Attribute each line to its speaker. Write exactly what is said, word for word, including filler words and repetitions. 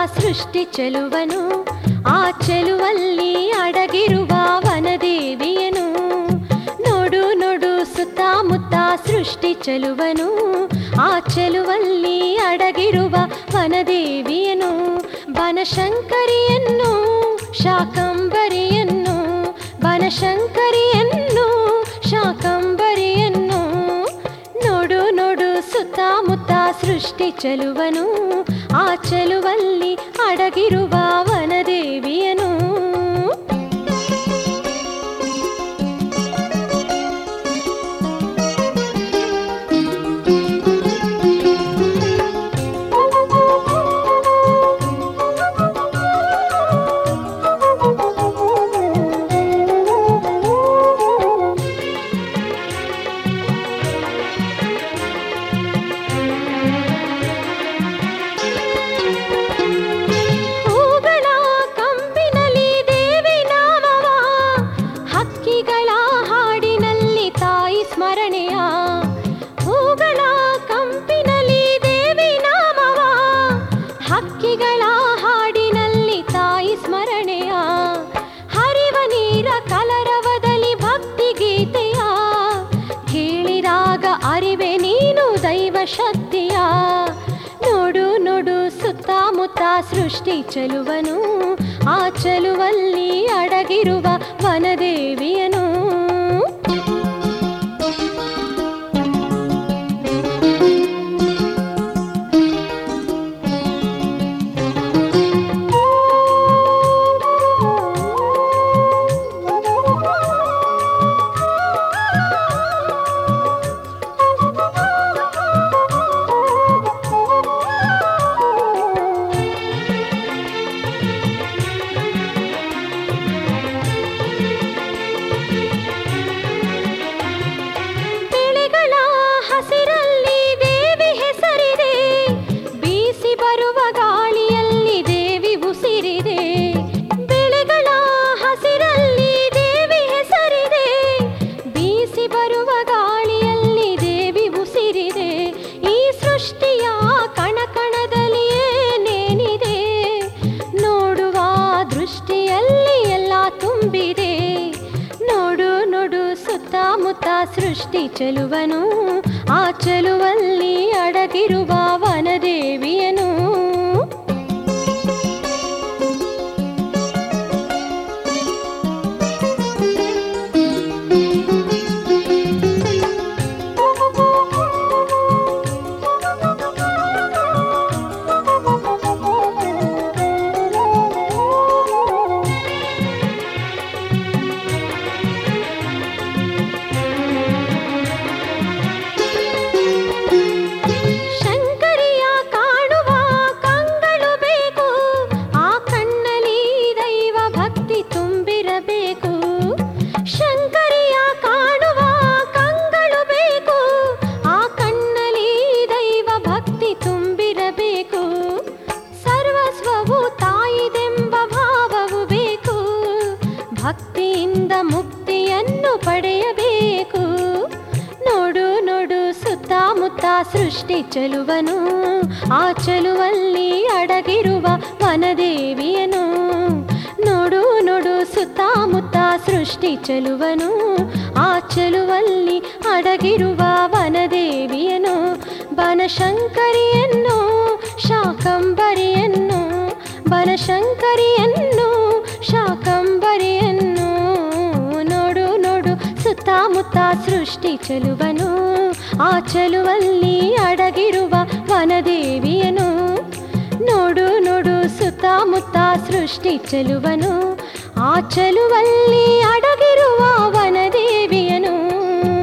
Speaker 1: ಸೃಷ್ಟಿ ಚೆಲುವನು, ಆ ಚೆಲುವಲ್ಲಿ ಅಡಗಿರುವ ವನದೇವಿಯನು. ನೋಡು ನೋಡು ಸುತ್ತಮುತ್ತ ಸೃಷ್ಟಿ ಚೆಲುವನು, ಆ ಚೆಲುವಲ್ಲಿ ಅಡಗಿರುವ ವನದೇವಿಯನು. ಬನಶಂಕರಿಯನ್ನು ಶಾಕಂಬರಿಯನ್ನು, ಬನಶಂಕರಿಯನ್ನು ಶಾಕಂಬರಿಯನ್ನು. ನೋಡು ನೋಡು ಸುತ್ತಮುತ್ತ ಸೃಷ್ಟಿ ಚೆಲುವನು, ಆ ಚೆಲುವಲ್ಲಿ ಅಡಗಿರುವ ವನದೇವಿಯನು. ಶಕ್ತಿಯ ನೋಡು ನೋಡು ಸುತ್ತಮುತ್ತ ಸೃಷ್ಟಿ ಚೆಲುವನು, ಆ ಚೆಲುವಲ್ಲಿ ಅಡಗಿರುವ ವನದೇವಿಯನು. ಸೃಷ್ಟಿ ಚೆಲುವನು, ಆ ಚೆಲುವಲ್ಲಿ ಅಡಗಿರುವ ವನದೇವಿಯನು. ಭಕ್ತಿಯಿಂದ ಮುಕ್ತಿಯನ್ನು ಪಡೆಯಬೇಕು. ನೋಡು ನೋಡು ಸುತ್ತಮುತ್ತ ಸೃಷ್ಟಿ ಚೆಲುವನು, ಆ ಚೆಲುವಲ್ಲಿ ಅಡಗಿರುವ ವನದೇವಿಯನು. ನೋಡು ನೋಡು ಸುತ್ತಮುತ್ತ ಸೃಷ್ಟಿ ಚೆಲುವನು, ಆ ಚೆಲುವಲ್ಲಿ ಅಡಗಿರುವ ವನದೇವಿಯನು. ಬನಶಂಕರಿಯನ್ನು ಶಾಕಂಬರಿಯನ್ನು, ಬನಶಂಕರಿಯನ್ನು ಶಾಕಂಬರಿಯನ್ನು. ನೋಡು ನೋಡು ಸುತ್ತಮುತ್ತ ಸೃಷ್ಟಿ ಚೆಲುವನು, ಆ ಚೆಲುವಲ್ಲಿ ಅಡಗಿರುವ ವನದೇವಿಯನು. ನೋಡು ನೋಡು ಸುತ್ತಮುತ್ತ ಸೃಷ್ಟಿ ಚೆಲುವನು, ಆ ಚೆಲುವಲ್ಲಿ ಅಡಗಿರುವ ವನದೇವಿಯನು.